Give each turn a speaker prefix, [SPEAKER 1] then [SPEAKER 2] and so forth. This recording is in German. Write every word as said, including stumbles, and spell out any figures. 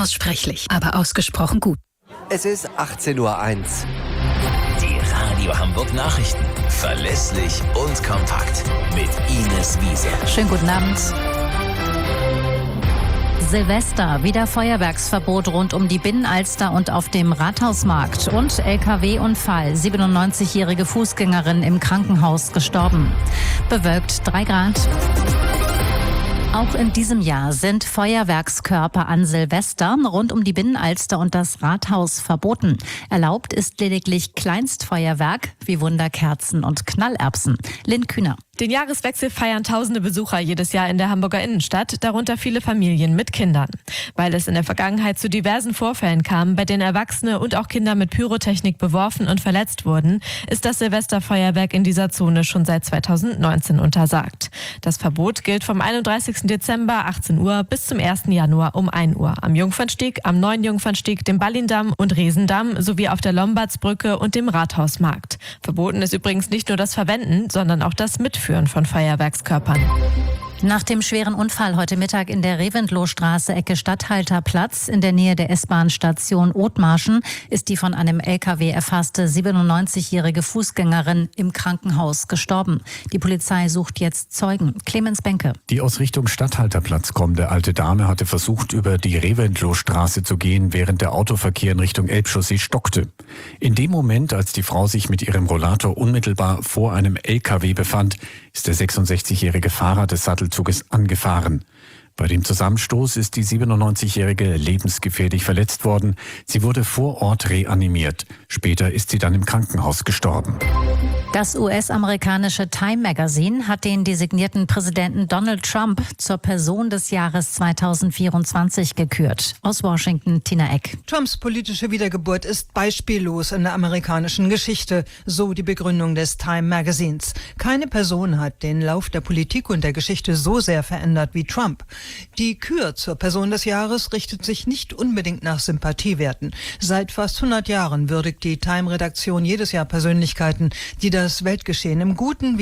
[SPEAKER 1] Unaussprechlich, aber ausgesprochen gut.
[SPEAKER 2] Es ist achtzehn Uhr eins.
[SPEAKER 3] Die Radio Hamburg Nachrichten. Verlässlich und kompakt. Mit Ines Wiese.
[SPEAKER 4] Schönen guten Abend. Silvester, wieder Feuerwerksverbot rund um die Binnenalster und auf dem Rathausmarkt. Und L K W-Unfall, siebenundneunzigjährige Fußgängerin im Krankenhaus gestorben. Bewölkt drei Grad. Auch in diesem Jahr sind Feuerwerkskörper an Silvester rund um die Binnenalster und das Rathaus verboten. Erlaubt ist lediglich Kleinstfeuerwerk wie Wunderkerzen und Knallerbsen. Lynn Kühner.
[SPEAKER 5] Den Jahreswechsel feiern tausende Besucher jedes Jahr in der Hamburger Innenstadt, darunter viele Familien mit Kindern. Weil es in der Vergangenheit zu diversen Vorfällen kam, bei denen Erwachsene und auch Kinder mit Pyrotechnik beworfen und verletzt wurden, ist das Silvesterfeuerwerk in dieser Zone schon seit zweitausendneunzehn untersagt. Das Verbot gilt vom einunddreißigsten Dezember achtzehn Uhr bis zum ersten Januar um ein Uhr am Jungfernstieg, am Neuen Jungfernstieg, dem Ballindamm und Resendamm sowie auf der Lombardsbrücke und dem Rathausmarkt. Verboten ist übrigens nicht nur das Verwenden, sondern auch das Mitführen von Feuerwerkskörpern.
[SPEAKER 4] Nach dem schweren Unfall heute Mittag in der Reventlohstraße, Ecke Statthalterplatz, in der Nähe der S-Bahn-Station Othmarschen, ist die von einem L K W erfasste siebenundneunzigjährige Fußgängerin im Krankenhaus gestorben. Die Polizei sucht jetzt Zeugen. Clemens Benke.
[SPEAKER 6] Die aus Richtung Statthalterplatz kommende alte Dame hatte versucht, über die Reventlohstraße zu gehen, während der Autoverkehr in Richtung Elbchaussee stockte. In dem Moment, als die Frau sich mit ihrem Rollator unmittelbar vor einem L K W befand, ist der sechsundsechzigjährige Fahrer des Sattelzuges angefahren. Bei dem Zusammenstoß ist die siebenundneunzigjährige lebensgefährlich verletzt worden. Sie wurde vor Ort reanimiert. Später ist sie dann im Krankenhaus gestorben.
[SPEAKER 4] Das U S-amerikanische Time Magazine hat den designierten Präsidenten Donald Trump zur Person des Jahres zweitausendvierundzwanzig gekürt. Aus Washington, Tina Eck.
[SPEAKER 7] Trumps politische Wiedergeburt ist beispiellos in der amerikanischen Geschichte, so die Begründung des Time Magazins. Keine Person hat den Lauf der Politik und der Geschichte so sehr verändert wie Trump. Die Kür zur Person des Jahres richtet sich nicht unbedingt nach Sympathiewerten. Seit fast hundert Jahren würdigt die Time-Redaktion jedes Jahr Persönlichkeiten, die das Weltgeschehen im Guten wie